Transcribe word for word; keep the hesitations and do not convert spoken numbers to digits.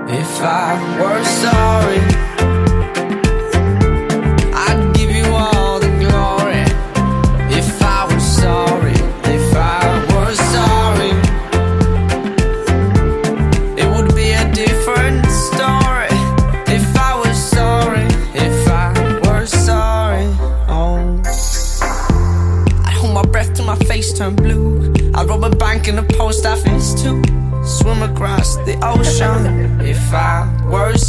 If I were sorry, I'd give you all the glory. If I were sorry, if I were sorry, it would be a different story. If I was sorry, if I were sorry, oh. I'd hold my breath till my face turned blue. I'd rob a bank and a post office too. Swim across the ocean. If I were